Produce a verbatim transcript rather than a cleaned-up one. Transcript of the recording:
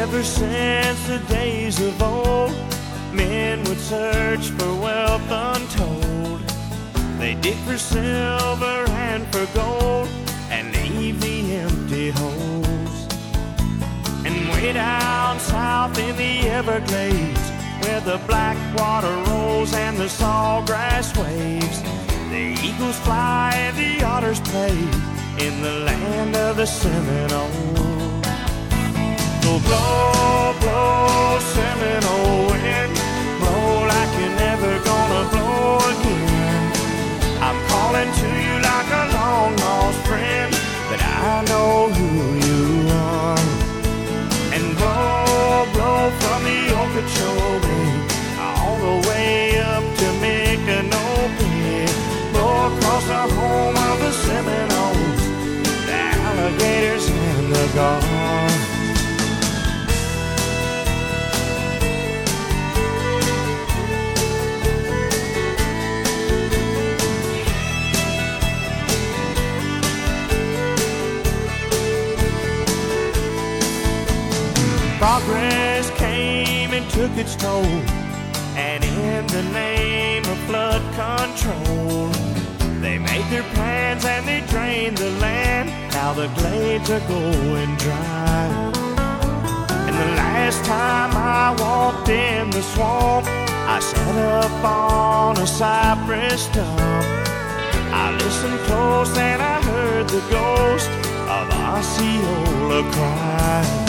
Ever since the days of old, men would search for wealth untold. They dig for silver and for gold and leave the empty holes. And way down south in the Everglades, where the black water rolls and the sawgrass waves, the eagles fly and the otters play in the land of the Seminoles. So blow, blow, Seminole wind, blow like you're never gonna blow again. I'm calling to you like a long-lost friend, but I know who you are. And blow, blow from the Okeechobee all the way up to Micanopy, blow across the home of the Seminoles, the alligators and the gulls. Progress came and took its toll, and in the name of flood control, they made their plans and they drained the land. Now the glades are going dry. And the last time I walked in the swamp, I sat up on a cypress stump. I listened close and I heard the ghost of Osceola cry.